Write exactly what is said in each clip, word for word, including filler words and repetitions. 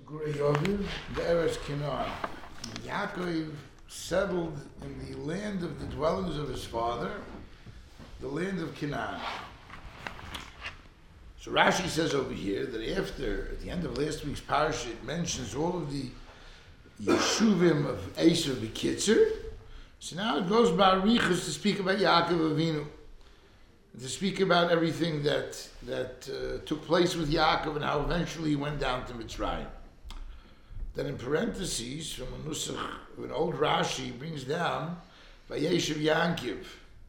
Yaakov, the Eretz Canaan. Yaakov settled in the land of the dwellings of his father, the land of Canaan. So Rashi says over here that after, at the end of last week's parasha, it mentions all of the Yeshuvim of Esav B'Kitzer. So now it goes by Arichas to speak about Yaakov Avinu, to speak about everything that that uh, took place with Yaakov and how eventually he went down to Mitzrayim. Then in parentheses, from a nusach, an old Rashi brings down Vayeshev Yankiv.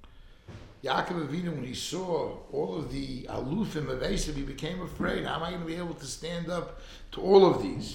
Yaakov Avinu, when he saw all of the alufim of Esav, he became afraid. How am I going to be able to stand up to all of these?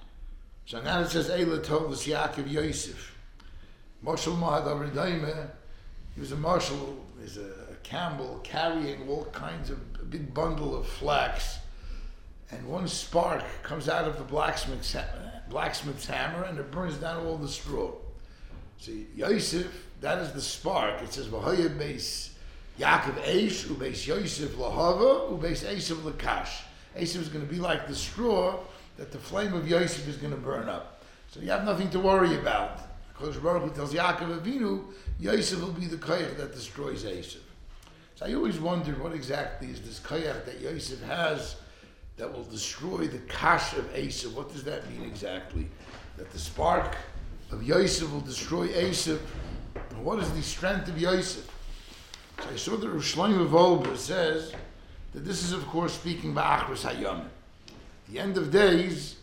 So now it says, Eila Tovus Yaakov Yosef. Moshel Mahad Avridaimeh, he was a marshal, he's a, a camel carrying all kinds of, a big bundle of flax. And one spark comes out of the blacksmith's, blacksmith's hammer and it burns down all the straw. See, Yosef, that is the spark. It says, V'hoya beis Yaakov Eish, ubeis Yosef lahava, ubeis Esav lakash. Esav is going to be like the straw that the flame of Yosef is going to burn up. So you have nothing to worry about. Kodesh Baruch Hu tells Yaakov Avinu, Yosef will be the koyach that destroys Esav. So I always wondered what exactly is this koyach that Yosef has that will destroy the kash of Esav. What does that mean exactly? That the spark of Yosef will destroy Esav. And what is the strength of Yosef? So I saw that Rosh Shlomo Volber says that this is of course speaking ba'achros hayom. The end of days,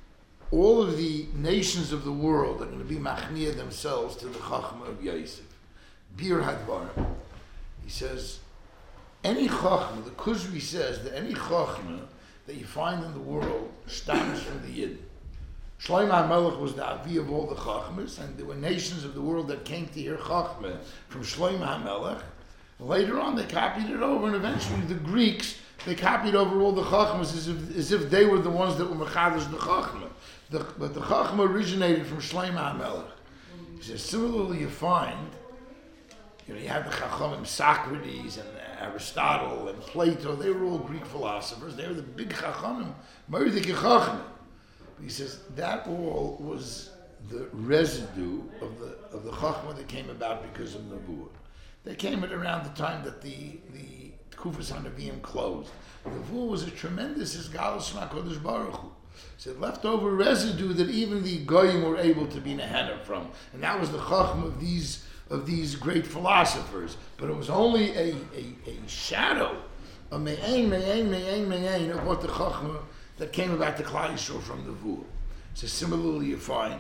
all of the nations of the world are going to be machniah themselves to the chachma of Yosef. Bir hadvarim. He says, any chachma, the Kuzri says that any chachma that you find in the world stems from the Yid. Shlomo HaMelech was the avi of all the chachmas, and there were nations of the world that came to hear chachma from Shlomo HaMelech. Later on, they copied it over, and eventually the Greeks, they copied over all the chachmas as if, as if they were the ones that were mechadish the chachma. The, but the chachma originated from Shlomo HaMelech. He says, similarly, you find, you know, you have the chachamim, Socrates and Aristotle and Plato. They were all Greek philosophers. They were the big chachamim, Ma'odike chachma. He says that all was the residue of the of the chachma that came about because of Nebuah. They came at around the time that the the Kufas HaNeviim closed. Nebuah was a tremendous isgalus from HaKadosh Baruch Hu. So it left over residue that even the goyim were able to be nehenah from, and that was the chachma of these of these great philosophers. But it was only a a, a shadow, a me'ain me'ain me'ain me'ain of what the chachma that came about the Klal Yisrael from the Nebuah. So similarly, you find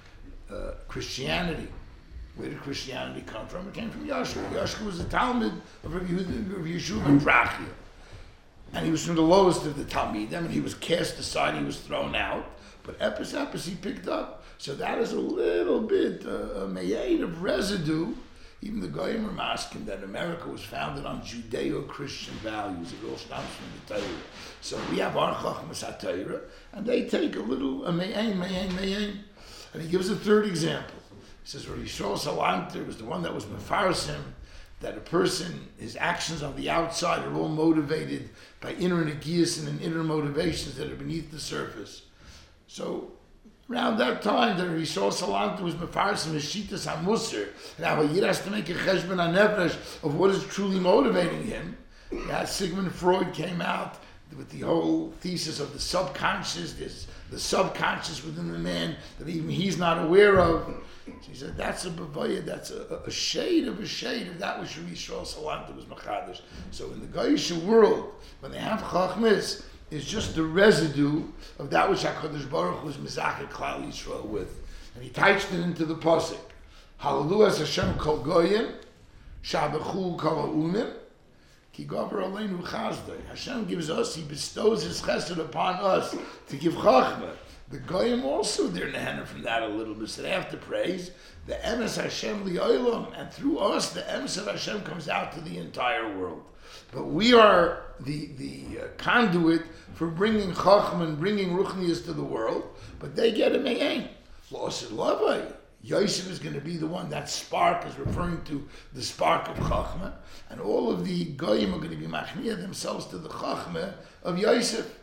uh, Christianity. Where did Christianity come from? It came from Yeshua. Yeshua was the Talmud of Rabbi Yeshua ben Brachia. And he was from the lowest of the Talmidim, and he was cast aside, he was thrown out. But Epis Epis he picked up. So that is a little bit uh, a mayade of residue. Even the Goyim are masking that America was founded on Judeo-Christian values. It all stems from the Torah. So we have our Chachmas HaTorah, and they take a little, a me'ain, me'ain, me'ain. And he gives a third example. He says, Rabbi Yisrael Salanter was the one that was mefarsim, that a person, his actions on the outside are all motivated by inner negias and inner motivations that are beneath the surface. So around that time, that Rabbi Yisrael Salanter was mefarsim his shitas hamusar, and how a yid has to make a cheshbon hanefesh of what is truly motivating him. Yeah, Sigmund Freud came out with the whole thesis of the subconscious, this, the subconscious within the man that even he's not aware of. So he said that's a bavaya, that's a, a shade of a shade of that which Rabbi Yisrael Salanter was machadish. So in the Goyish world, when they have chachmis, it's just the residue of that which HaKadosh Baruch Hu was mizachah Klal Yisrael with. And he touched it into the pasuk. Hallelujah Hashem kol goyim, shabachu kol ha'umim, ki gover aleinu chazdei. Hashem gives us, he bestows his chesed upon us to give chachma. The goyim also, they're nehenah from that a little bit. So they have to praise the emes Hashem li'olam, and through us, the emes of Hashem comes out to the entire world. But we are the the uh, conduit for bringing chacham and bringing ruchnias to the world. But they get a me'ain. Losid lavai. Yosef is going to be the one. That spark is referring to the spark of chachma, and all of the goyim are going to be machniah themselves to the chachma of Yosef.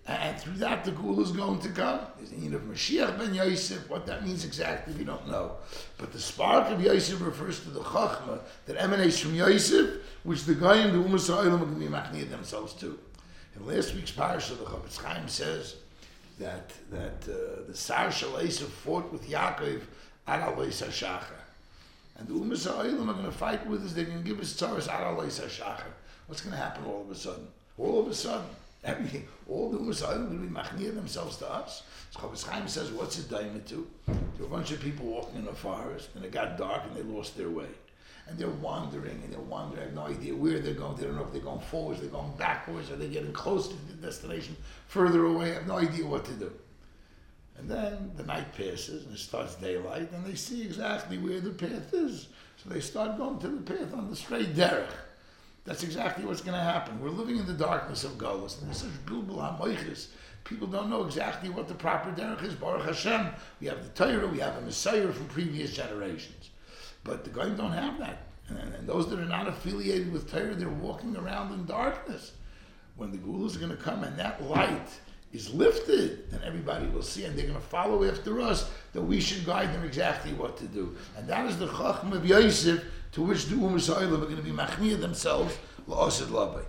And through that, the Gula is going to come. There's the need of Mashiach ben Yosef. What that means exactly, we don't know. But the spark of Yosef refers to the Chachma that emanates from Yosef, which the Goyim, the Umas HaOlam, are going to be machniyah themselves to. In last week's parasha, the Chofetz Chaim says that that uh, the Sar Shel Esav fought with Yaakov ad Alois HaShachar. And the Umas HaOlam are going to fight with us. They're going to give us tzaras ad Alois HaShachar. What's going to happen all of a sudden? All of a sudden. Everything, all the Umas HaOlam will be machniyah themselves to us. So Chofetz Chaim says, what's it daima to? There were a bunch of people walking in a forest, and it got dark, and they lost their way. And they're wandering, and they're wandering. I have no idea where they're going. They don't know if they're going forwards, they're going backwards, are they getting closer to the destination, further away? I have no idea what to do. And then the night passes, and it starts daylight, and they see exactly where the path is. So they start going to the path on the straight derech. That's exactly what's going to happen. We're living in the darkness of Golus, and there's such bilbul hamoichis. People don't know exactly what the proper derech is. Baruch Hashem, we have the Torah, we have a Messiah from previous generations. But the Goyim don't have that. And, and those that are not affiliated with Torah, they're walking around in darkness. When the Gulas are going to come and that light is lifted, then everybody will see, and they're going to follow after us, that we should guide them exactly what to do. And that is the Chacham of Yosef, to which the Umas HaOlam are going to be machniyah themselves, la'ased labai.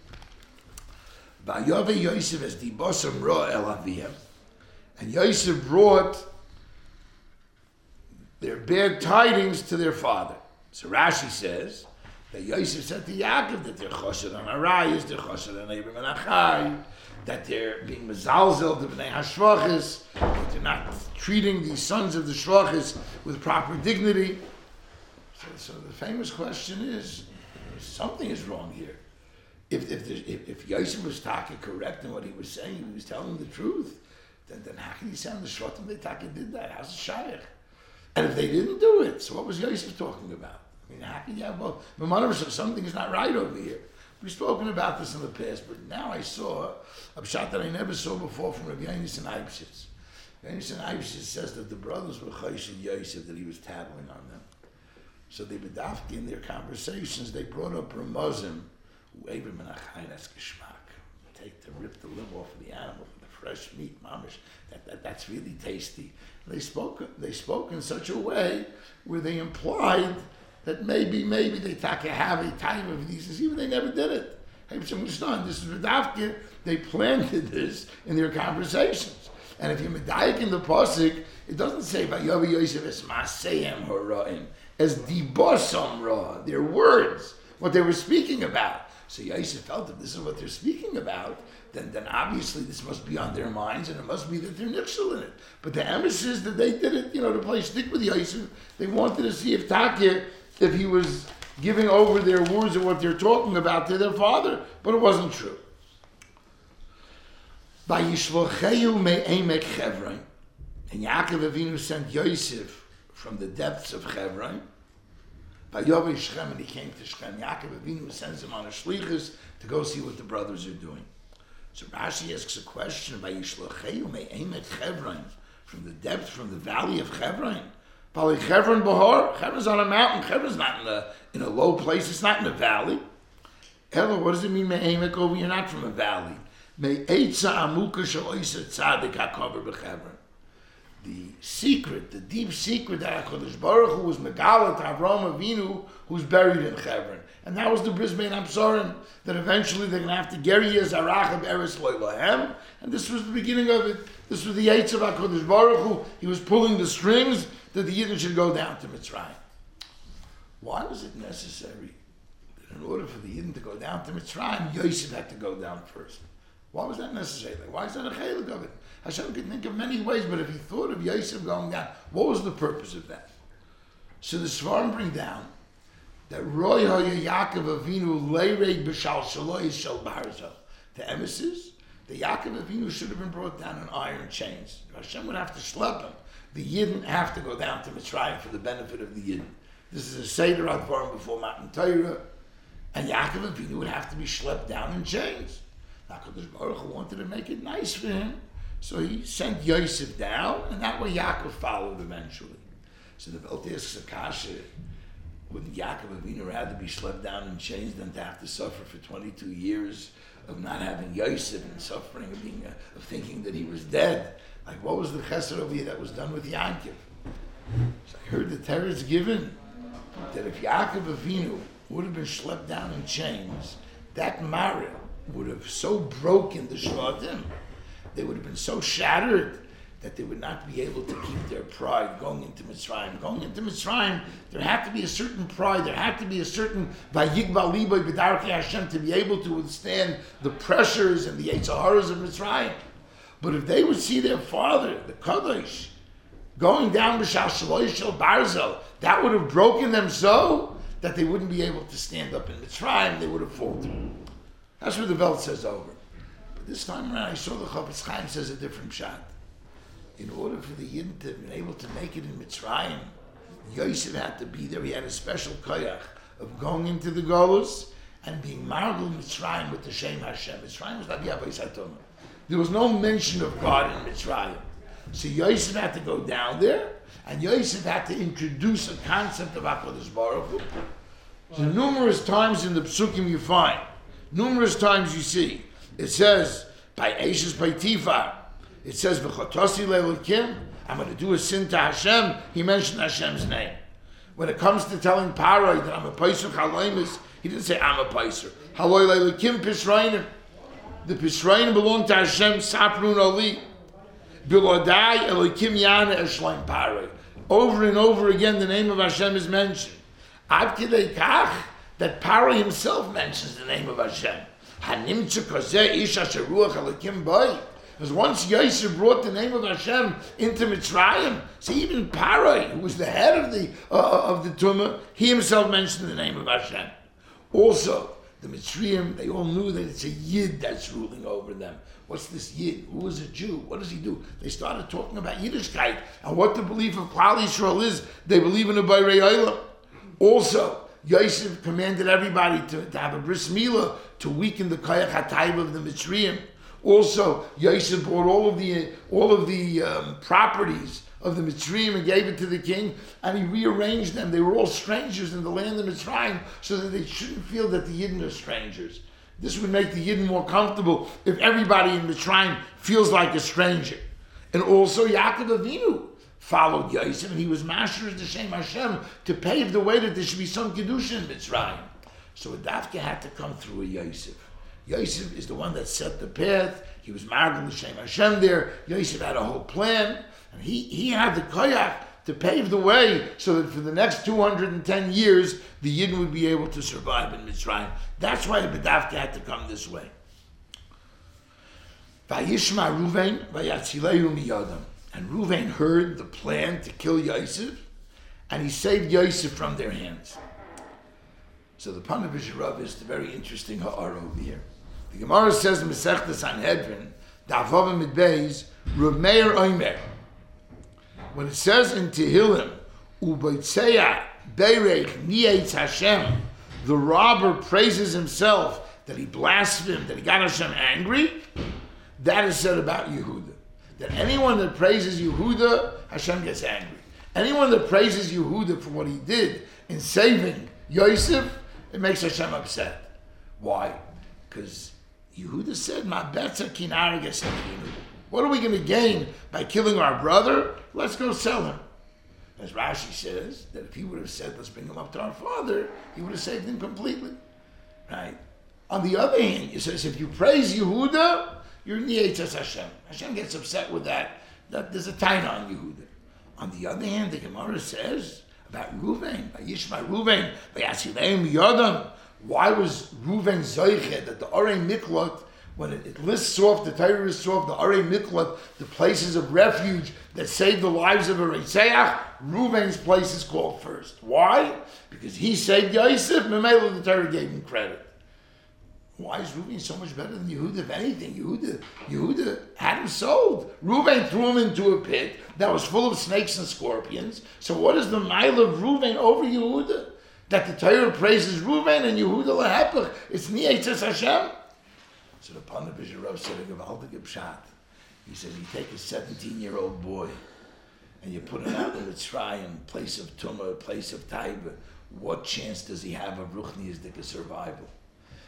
Va'yaveh Yosef as dibasam ra el aviyam. And Yosef brought their bad tidings to their father. So Rashi says that Yosef said to Yaakov that they're choshed on Arayis, they're choshed on Abram and Achai, that they're being mezalzel to b'nei hashvachis, that they're not treating the sons of the shvachis with proper dignity. So, so the famous question is, something is wrong here. If if, if, if Yosef was talking correct in what he was saying, he was telling the truth, then, then how can he sound the shvatim they taka did that? How's it shaykh? And if they didn't do it, so what was Yosef talking about? I mean, how can you have both? Something is not right over here. We've spoken about this in the past, but now I saw a pshat that I never saw before from Rabbi Yonis and Eibshitz. Yonis and Eibshitz says that the brothers were chaysh and Yosef, that he was tattling on them. So they bedafki in their conversations, they brought up Ramazim, who Abram and Achai, that's geschmack. Take to rip the limb off of the animal, the fresh meat, mamish, that, that, that's really tasty. They spoke, they spoke in such a way where they implied that maybe, maybe they taka have a time of these, even they never did it. Hey, this is Vedavka, they planted this in their conversations. And if you're medayik in the pasuk, it doesn't say Vayavi Yosef es maseyem haraim, as dibosam ra, their words, what they were speaking about. So Yosef felt that this is what they're speaking about, then, then obviously this must be on their minds, and it must be that they're nixel in it. But the emphasis that they did it, you know, to play stick with Yosef, they wanted to see if Takir, if he was giving over their words of what they're talking about to their father, but it wasn't true. By Yishlocheyu me'emek Chevron, and Yaakov Avinu sent Yosef from the depths of Chevron. By Yovei Shechem, and he came to Shechem. Yaakov Avinu sends him on a shlichus to go see what the brothers are doing. So Rashi asks a question by Yishlocheyu me'emek Chevron, from the depths, from the valley of Chevron. Probably Chevron Bahar. Chevron's on a mountain. Chevron's not in a in a low place. It's not in a valley. Ella, what does it mean me'emek over? You're not from a valley. Me'etza amuka shaloisa tzadik hakaver b'Chevron. The secret, the deep secret that HaKadosh Baruch Hu was Megalat Avraham Avinu, who's buried in Chevron. And that was the Bris Bein Hamsarim, that eventually they're going to have to Geri Zarach Eretz Lo Lahem. And this was the beginning of it. This was the Eitz of HaKadosh Baruch Hu. He was pulling the strings that the Yidden should go down to Mitzrayim. Why was it necessary that in order for the Yidden to go down to Mitzrayim, Yosef had to go down first? Why was that necessary? Why is that a chelik of it? Hashem could think of many ways, but if he thought of Yosef going down, what was the purpose of that? So the Svarim bring down that Roy Hoya Yaakov Avinu leirei b'shal shaloi shel barzel. The emissaries, the Yaakov Avinu should have been brought down in iron chains. Hashem would have to schlep him. The Yidden have to go down to Mitzrayim for the benefit of the Yidden. This is a Seder Advarim before Matan Torah, and Yaakov Avinu would have to be schlepped down in chains. HaKadosh Baruch Hu wanted to make it nice for him, so he sent Yosef down, and that way Yaakov followed eventually. So the Belt asks Akasha, wouldn't Yaakov Avinu rather be schlepped down in chains than to have to suffer for twenty-two years of not having Yosef and suffering of being uh, of thinking that he was dead. Like what was the chesed over here that was done with Yaakov? So I heard the Torah is given that if Yaakov Avinu would have been schlepped down in chains, that Mara would have so broken the Shvatim, they would have been so shattered that they would not be able to keep their pride going into Mitzrayim. Going into Mitzrayim, there had to be a certain pride, there had to be a certain Vayigba Liboy B'darkei Hashem to be able to withstand the pressures and the Yetzaharas of Mitzrayim. But if they would see their father, the Kadosh, going down B'shal Shaloi Shel Barzel, that would have broken them so that they wouldn't be able to stand up in Mitzrayim, they would have faltered. That's what the Welt says over. But this time around, I saw the Chofetz Chaim says a different shot. In order for the Yidden to be able to make it in Mitzrayim, Yosef had to be there. He had a special koyach of going into the Golus and being margul Mitzrayim with the Shem Hashem. Mitzrayim was not the Abayis HaTorah. There was no mention of God in Mitzrayim. So Yosef had to go down there, and Yosef had to introduce a concept of HaKadosh Baruch Hu. So numerous times in the Psukim you find, numerous times you see, it says, by Eishes Baitifar, it says, V'chotosi le'elokim, I'm going to do a sin to Hashem. He mentioned Hashem's name. When it comes to telling Paroi that I'm a Paisur Chaloimus, he didn't say I'm a Paisur. Haloi le'elokim Pishrainim. The Pishrainim belong to Hashem, Saprun Oli. Bilodai Elokim Yana Eshleim Paroi. Over and over again, the name of Hashem is mentioned. Ad Kidei Kach, that Paroi himself mentions the name of Hashem. Hanimtzu Kozeh Ish Asher Ruach Elokim Boi. Because once Yosef brought the name of Hashem into Mitzrayim, see even Paroi, who was the head of the uh, of the Tumah, he himself mentioned the name of Hashem. Also, the Mitzrayim, they all knew that it's a Yid that's ruling over them. What's this Yid? Who is a Jew? What does he do? They started talking about Yiddishkeit and what the belief of Klal Yisrael is. They believe in a Bayrei Olam. Also, Yosef commanded everybody to, to have a bris milah to weaken the Koyach HaTayv of the Mitzrayim. Also, Yosef brought all of the all of the um, properties of the Mitzrayim and gave it to the king, and he rearranged them. They were all strangers in the land of Mitzrayim, so that they shouldn't feel that the Yidden are strangers. This would make the Yidden more comfortable if everybody in Mitzrayim feels like a stranger. And also, Yaakov Avinu followed Yosef, and he was master of the Shem Hashem to pave the way that there should be some Kedusha in Mitzrayim. So a Dafka had to come through a Yosef. Yosef is the one that set the path. He was married to Shem Hashem there. Yosef had a whole plan. And he, he had the koyach to pave the way so that for the next two hundred ten years, the Yidden would be able to survive in Mitzrayim. That's why the Bedavka had to come this way. Vayishma Ruvain, Vayatzileu miyadam. And Ruvain heard the plan to kill Yosef, and he saved Yosef from their hands. So the Panavish Rav is the very interesting ha'ara over here. The Gemara says in Masechta Sanhedrin, Da'avavim Midbeis, Rav Meir Omer. When it says in Tehillim, Ubaytseya Beirech Nietz Hashem, the robber praises himself that he blasphemed, that he got Hashem angry, that is said about Yehuda. That anyone that praises Yehuda, Hashem gets angry. Anyone that praises Yehuda for what he did in saving Yosef, it makes Hashem upset. Why? Because Yehuda said, "Ma betza kinara gesavinu." What are we going to gain by killing our brother? Let's go sell him. As Rashi says, that if he would have said, "Let's bring him up to our father," he would have saved him completely. Right? On the other hand, it says, if you praise Yehuda, you're niyetzes Hashem. Hashem gets upset with that. That there's a taina on Yehuda. On the other hand, the Gemara says about Ruvain, by Yishma Ruvain, by Yasileim Yodam. Why was Ruvain Zoichet that the Arei Miklat, when it, it lists off, the Torah lists off the Arei Miklat, the places of refuge that saved the lives of a Reiseach, Ruvain's place is called first. Why? Because he saved Yosef, Memela the Torah gave him credit. Why is Ruvain so much better than Yehuda? If anything, Yehuda, Yehuda had him sold. Ruvain threw him into a pit that was full of snakes and scorpions. So what is the mile of Ruvain over Yehuda? That the Torah praises Ruvain and Yehuda lehepech. It's niyetzes Hashem. So the Panavish Rav said a Gevaldig Pshat. He says you take a seventeen-year-old boy and you put him out in Mitzrayim, place of Tumah, place of Taiba. What chance does he have of Ruchniyazdika survival?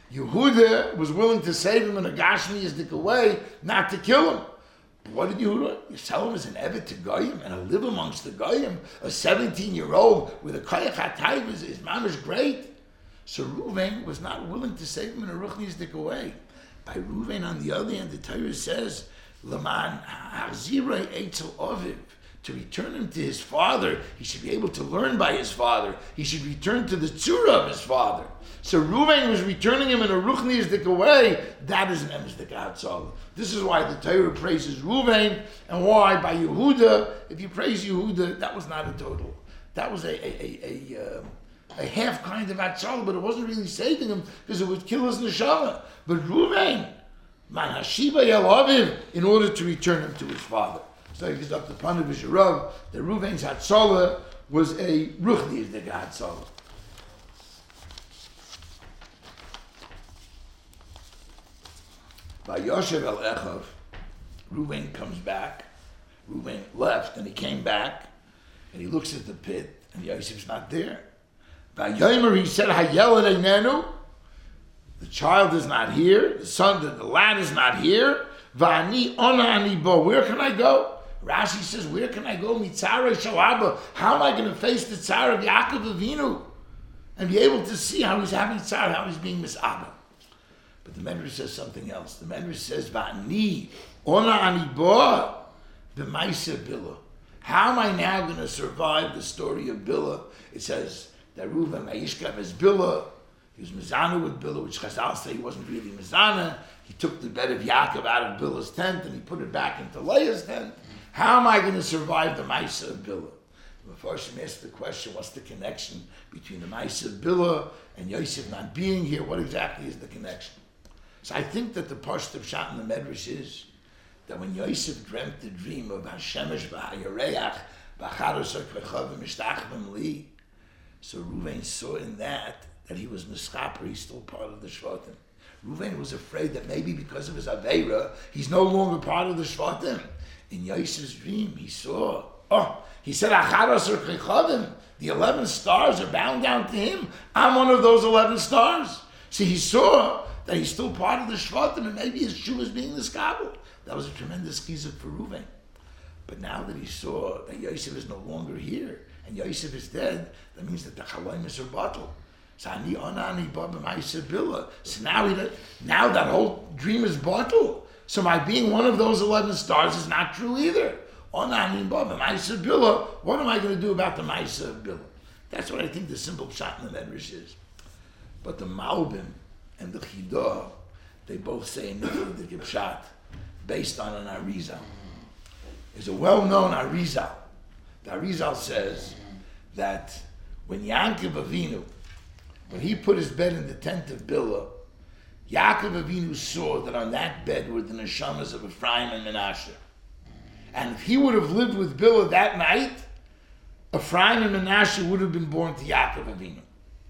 Yehuda was willing to save him in a gashmiistic way, not to kill him. But what did Yehuda? You sell him as an evet to Goyim and to live amongst the Goyim. A seventeen-year-old with a koyach hatayv is, is mamish great. So Ruvain was not willing to save him in a ruchnistic way. By Ruvain, on the other hand, the Torah says, Laman hazirei eitzel oviv. To return him to his father, he should be able to learn by his father. He should return to the tzura of his father. So Ruvain was returning him in a ruchnistic way. That is an emsdik hatzal. This is why the Torah praises Ruvain, and why by Yehuda, if you praise Yehuda, that was not a total. That was a a a, a, uh, a half kind of hatzal, but it wasn't really saving him because it would kill his neshama. But Ruvain, man hashiva yel aviv, in order to return him to his father. So he gives up the pun of his Rav, that Ruvain's Hatzalah was a ruchnistic Hatzalah. By Yoshev el Echav, Ruvain comes back. Ruvain left and he came back and he looks at the pit and Yosef's not there. By Yomer he said, Hayelad einenu, the child is not here, the son, the, the lad is not here. Va'ani ona ani bo, where can I go? Rashi says, where can I go? Mitzara shalaba. How am I going to face the tzara of Yaakov Avinu and be able to see how he's having tzara, how he's being misabah? But the Medrash says something else. The Medrash says, "Va'ani ona ani bo b'maisa Bilah." How am I now going to survive the story of Bilah? It says that Reuven Ma'ishkav is Bilah. He was mizana with Bilah, which Chazal say he wasn't really mizana. He took the bed of Yaakov out of Bilah's tent and he put it back into Leah's tent. How am I going to survive the Maisa of Bilah? The Mepharshim asked the question, what's the connection between the Maisa of Bilah and Yosef not being here? What exactly is the connection? So I think that the Parshat of Shat in the Medrash is that when Yosef dreamt the dream of Hashemesh v'hayareach v'acharos ha'kvechav v'mishtachvim li, so Ruvain saw in that that he was Neschaper, he's still part of the Shvatim. Ruvain was afraid that maybe because of his Aveira, he's no longer part of the Shvatim. In Yosef's dream, he saw, oh, he said, Acharos ha'kvechav, the eleven stars are bound down to him. I'm one of those eleven stars. See, he saw that he's still part of the Shvatim, and maybe his Shuv is being Neschaper. That was a tremendous chizuk for Ruvain. But now that he saw that Yosef is no longer here, and Yosef is dead, that means that the Chalomis are bottled. So now, he, now that whole dream is bottled. So my being one of those eleven stars is not true either. What am I going to do about the Maisa of Bilah? That's what I think the simple pshat in the Medrash is. But the Malbim and the Chidah, they both say in the pshat, based on an Arizal. There's a well-known Arizal. The Arizal says that when Yaakov Avinu, when he put his bed in the tent of Bilah, Yaakov Avinu saw that on that bed were the neshamas of Ephraim and Menashe. And if he would have lived with Bilah that night, Ephraim and Menashe would have been born to Yaakov Avinu.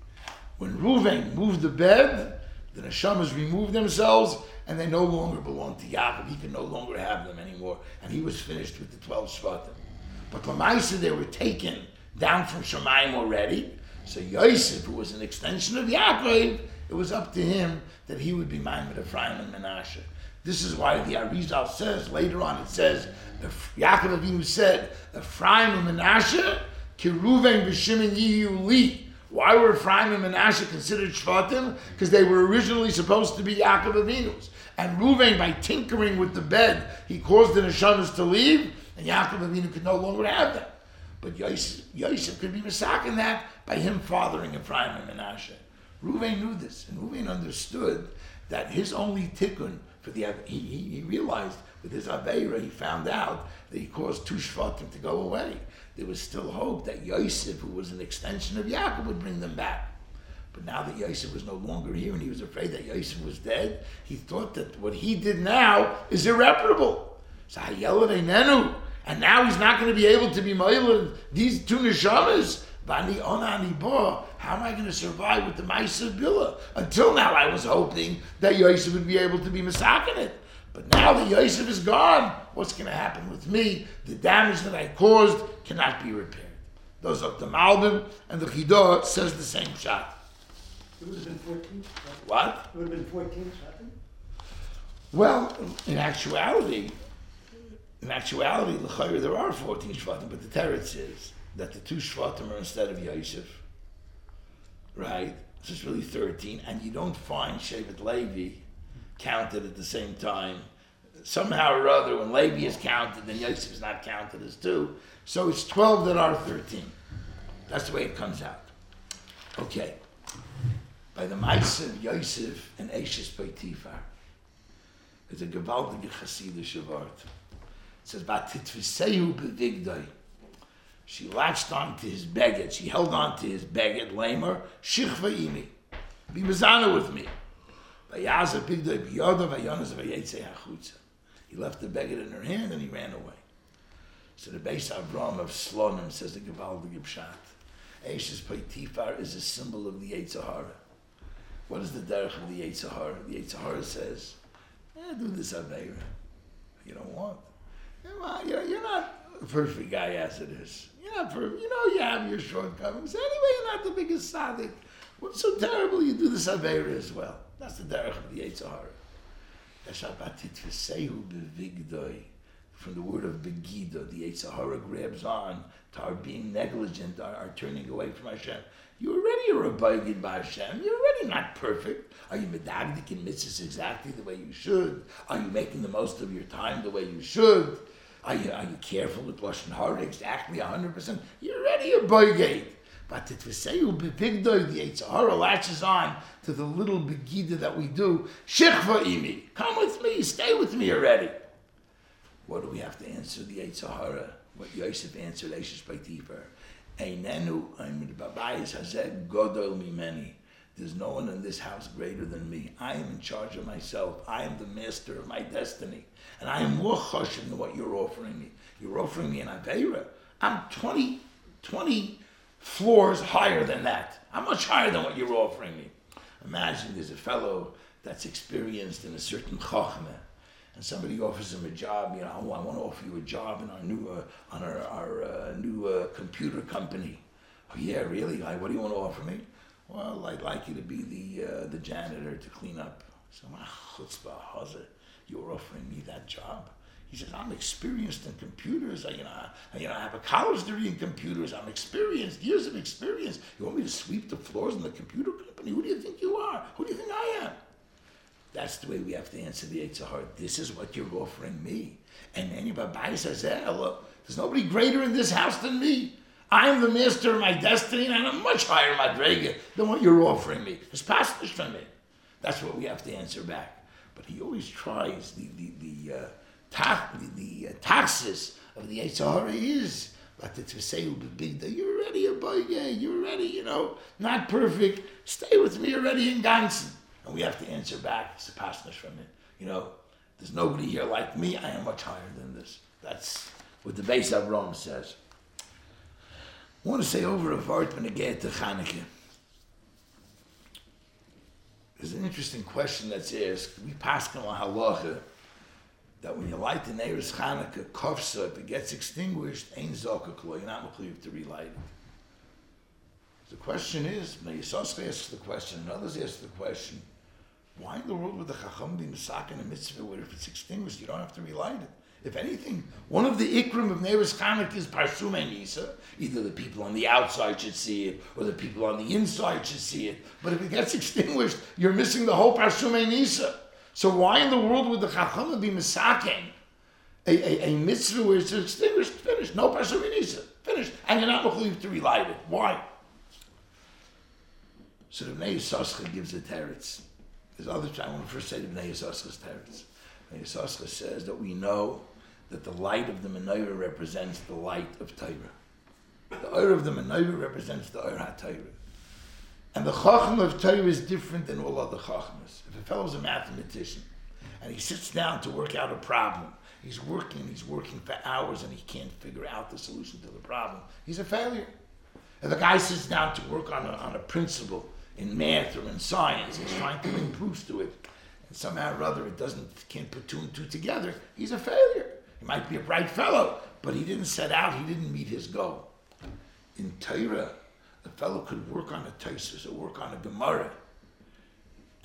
When Reuven moved the bed, the neshamas removed themselves, and they no longer belonged to Yaakov. He could no longer have them anymore, and he was finished with the twelve Shvatim. But Lamaisa, they were taken down from Shemayim already. So Yosef, who was an extension of Yaakov, it was up to him that he would be Maimed Ephraim and Menashe. This is why the Arizal says, later on it says, Yaakov Avinu said, Ephraim and Menashe, ki Reuven v'Shimon yiyu li. Why were Ephraim and Menashe considered Shvatim? Because they were originally supposed to be Yaakov Avinu's. And Reuven, by tinkering with the bed, he caused the Neshamas to leave, and Yaakov Avinu could no longer have them. But Yosef, Yosef could be misaken that by him fathering Ephraim and Menashe. Reuven knew this, and Reuven understood that his only tikkun for the he, he, he realized with his Aveira, he found out that he caused two Shvatim to go away. There was still hope that Yosef, who was an extension of Yaakov, would bring them back. But now that Yosef was no longer here and he was afraid that Yosef was dead, he thought that what he did now is irreparable. So Hayelad einenu, and now he's not going to be able to be Ma'ilad these two neshamas. Vani ona ani bo. How am I going to survive with the Maisa of Bilah? Until now, I was hoping that Yosef would be able to be masakin it. But now that Yosef is gone, what's going to happen with me? The damage that I caused cannot be repaired. Those are the Malbim, and the Chidah says the same shot. It would have been fourteen. What? It would have been fourteen, something. Well, in actuality, in actuality, l'chayr, there are fourteen shvatim, but the teretz is that the two shvatim are instead of Yosef, right? So it's really thirteen, and you don't find Shevet Levi counted at the same time. Somehow or other, when Levi is counted, then Yosef is not counted as two. So it's twelve that are thirteen. That's the way it comes out. Okay. By the Maisa of Yosef and Eishes Potifar, it's a gewaltige Chassidish word. It says, "Batitvisehu bevigdoi." She latched onto his beged. She held on to his beged. Lamer shichva imi, be mezana with me. Vayaza bigdoi biyoda vayonas vayetzei hachutza. He left the beged in her hand and he ran away. So the Beis Avram of Slonim says the gewaldige pshat. Eishes Potifar is a symbol of the Yetzer Hara. What is the derech of the Yetzer Hara? The Yetzer Hara says, eh, do this Aveira. You don't want. You're, you're not a perfect guy as it is. You're not perfect. You know you have your shortcomings. Anyway, you're not the biggest tzaddik. What's so terrible? You do this Aveira as well. That's the derech of the Yetzer Hara. From the word of Begiddo, the Yetzer Hara grabs on to our being negligent, our, our turning away from Hashem. You already are a Begid by Hashem. You're already not perfect. Are you medagdik in mitzvahs exactly the way you should? Are you making the most of your time the way you should? Are you, are you careful with Lashon Hara exactly one hundred percent? You're already a Begid. But the Tviseyu Bebigdoi, the Yetzer Hara latches on to the little Begidda that we do. Shichva imi, come with me, stay with me already. What do we have to answer the Yetzer Hara? What Yosef answered, Eishes Potifar. Einenu Amid Babayis Hazeh Godol Mimeni. There's no one in this house greater than me. I am in charge of myself. I am the master of my destiny. And I am more choshev than what you're offering me. You're offering me an Aveira. I'm twenty, twenty floors higher than that. I'm much higher than what you're offering me. Imagine there's a fellow that's experienced in a certain chachmah, and somebody offers him a job. You know, oh, I want to offer you a job in our new, uh, on our, our uh, new uh, computer company. Oh yeah, really? I, what do you want to offer me? Well, I'd like you to be the uh, the janitor to clean up. So, chutzpah, hazeh, you're offering me that job? He says, I'm experienced in computers. I, you know, I, you know, I have a college degree in computers. I'm experienced, years of experience. You want me to sweep the floors in the computer company? Who do you think you are? Who do you think I am? That's the way we have to answer the Yetzer Hara. This is what you're offering me. And anybody says, hey, look, there's nobody greater in this house than me. I'm the master of my destiny, and I'm much higher madrega than what you're offering me. It's passage from me. That's what we have to answer back. But he always tries the the the uh, ta- the, the uh, taxes of the Yetzer Hara is, but to say big that you're already a boy, yeah, you're already, you know, not perfect. Stay with me already in Gansen. And we have to answer back. It's a passage from it. You know, there's nobody here like me. I am much higher than this. That's what the Beis Avram says. I want to say over a vart when I get to Chanukah. There's an interesting question that's asked. We pass on halacha that when you light the Neiros Chanukah, kofsa, if it gets extinguished, ain't zokah, you're not mechuyev to relight it. The question is, Yisoscha asks the question, and others ask the question, why in the world would the Chacham be Mesak in a mitzvah where if it's extinguished, you don't have to relight it? If anything, one of the ikrim of Neiros Chanukah is Parsumei Nisa. Either the people on the outside should see it, or the people on the inside should see it. But if it gets extinguished, you're missing the whole Parsumei Nisa. So why in the world would the Chacham be Mesaking a, a, a mitzvah where it's extinguished, finished, no Parsumei Nisa, finished, and you're not mechuyev to relight it? Why? So the Bnei Yisoscha gives a teretz. There's other, I want to first say the Bnei Yisoscha's teretz. Bnei Yisoscha says that we know that the light of the menorah represents the light of Torah. The Or of the menorah represents the Or HaTorah. And the Chacham of Torah is different than all other Chachmas. If a fellow's a mathematician and he sits down to work out a problem, he's working, he's working for hours and he can't figure out the solution to the problem, he's a failure. If a guy sits down to work on a, on a principle in math or in science, he's trying to make proofs to it, and somehow or other it doesn't, can't put two and two together, he's a failure. He might be a bright fellow, but he didn't set out, he didn't meet his goal. In Torah, a fellow could work on a Tosfos or work on a Gemara,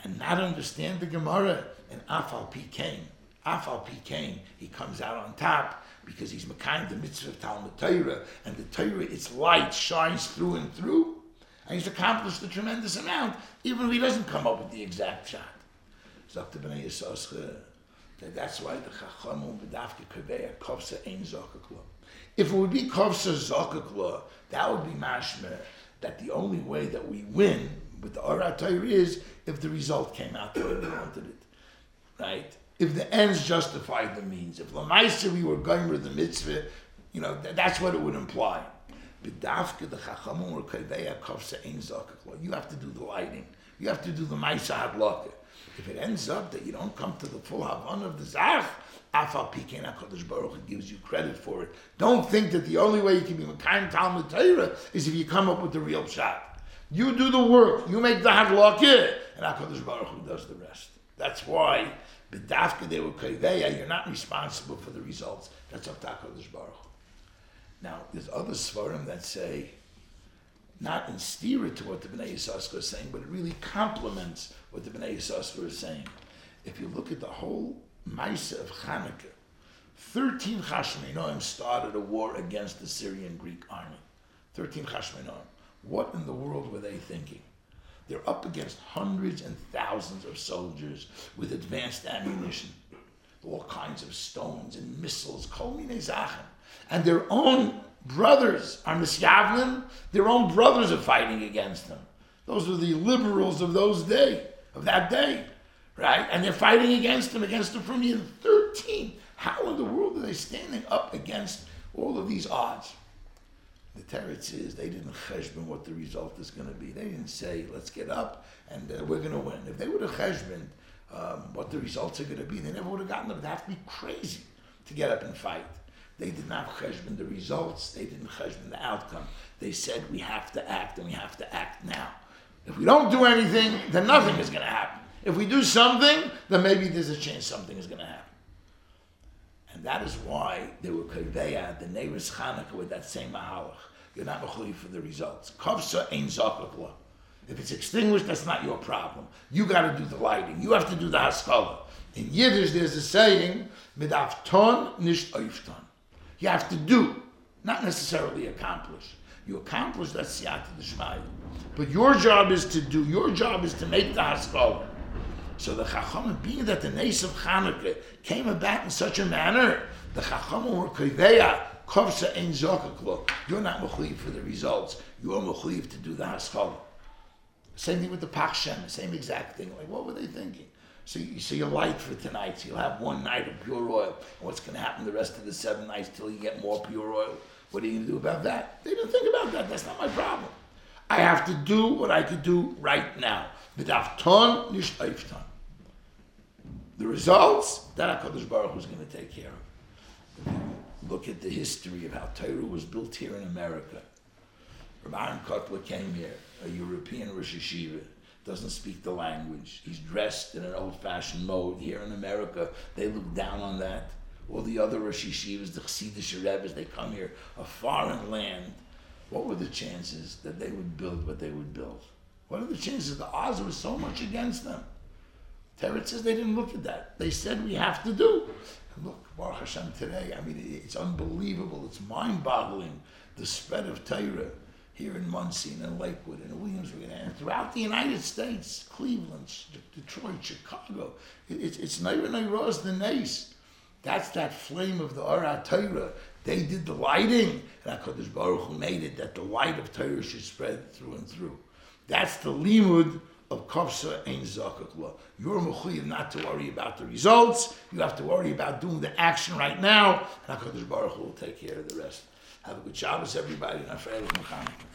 and not understand the Gemara, and Afal Pi Kain. Afal Pi Kain, he comes out on top because he's Mekayim the mitzvah of Talmud Torah, and the Torah, its light shines through and through, and he's accomplished a tremendous amount, even if he doesn't come up with the exact shot. Sagt Bnei Yissaschar, that's why the Chachamim v'dafke Kaveya Kovsa Ein Zakakla. If it would be Kovsa Zakakla, that would be mashmer that the only way that we win with the Orat Torah is if the result came out the way we wanted it, right? If the ends justified the means. If Lamaisa we were going with the mitzvah, you know, th- that's what it would imply. B'dafke the Chachamim or Kaveya Kovsa Ein Zakakla. You have to do the lighting. You have to do the Maisa Hadlaka. If it ends up that you don't come to the full Havana of the Zach, Afal Pi Kain HaKadosh Baruch Hu gives you credit for it. Don't think that the only way you can be Mekayim Talmud Torah is if you come up with the real shot. You do the work. You make the Hadlakah, and HaKadosh Baruch Hu does the rest. That's why, B'dafka they were Kaveya, you're not responsible for the results. That's up to HaKadosh Baruch Hu. Now, there's other Svarim that say, not in stira to what the Bnei Yissaschar is saying, but it really complements what the Bnei Yissaschar is saying. If you look at the whole Maisa of Chanukah, thirteen Chashmonaim started a war against the Syrian Greek army. thirteen Chashmonaim. What in the world were they thinking? They're up against hundreds and thousands of soldiers with advanced ammunition, all kinds of stones and missiles, kol minei zachem, and their own brothers are misyavnim, their own brothers are fighting against them. Those are the liberals of those day, of that day, right? And they're fighting against them, against them from year thirteen. How in the world are they standing up against all of these odds? The teretz is they didn't cheshbon what the result is going to be. They didn't say, let's get up and uh, we're going to win. If they would have cheshbon um, what the results are going to be, they never would have gotten them. They'd have to be crazy to get up and fight. They did not cheshbon the results. They didn't cheshbon the outcome. They said we have to act, and we have to act now. If we don't do anything, then nothing is going to happen. If we do something, then maybe there's a chance something is going to happen. And that is why they were kaveya, the neighbors Chanukah with that same mahalach. You're not mechuyev for the results. Kovsa ein zakakla. If it's extinguished, that's not your problem. You got to do the lighting. You have to do the haskalah. In Yiddish, there's a saying, midavton nisht oifton. You have to do, not necessarily accomplish. You accomplish, that's siyata d'shmaya. But your job is to do, your job is to make the haskalah. So the Chachamim, being that the Nes of Chanukah came about in such a manner, the Chachamim were kaveya, kovsa ein zakaklo. You're not mechuyev for the results. You are mechuyev to do the haskalah. Same thing with the Pach Shem, same exact thing. Like, what were they thinking? So you, so you light for tonight, so you'll have one night of pure oil. And what's going to happen the rest of the seven nights till you get more pure oil? What are you going to do about that? They didn't think about that. That's not my problem. I have to do what I could do right now. B'dafton nish oifton. The results, that HaKadosh Baruch Hu is going to take care of. If you look at the history of how Torah was built here in America. Rav Aaron Kotler came here, a European Rosh Yeshiva. Doesn't speak the language. He's dressed in an old-fashioned mode. Here in America, they look down on that. All the other Rosh Yeshivas, the Chassidish Rebbes, they come here, a foreign land. What were the chances that they would build what they would build? What are the chances? The odds were so much against them. Teretz says they didn't look at that. They said we have to do. And look, Baruch Hashem today, I mean, it's unbelievable. It's mind-boggling, the spread of Torah here in Muncie and in Lakewood and in Williamsburg and throughout the United States, Cleveland, Detroit, Chicago. It, it's it's Neira Neiros the Nes. That's that flame of the Orat Torah. They did the lighting, and HaKadosh Baruch Hu made it that the light of Torah should spread through and through. That's the limud of Kovsa Ein Zakakla. You're mechuyev not to worry about the results. You have to worry about doing the action right now, and HaKadosh Baruch Hu will take care of the rest. Have a good Shabbos, everybody, and Afreilach Mechanic.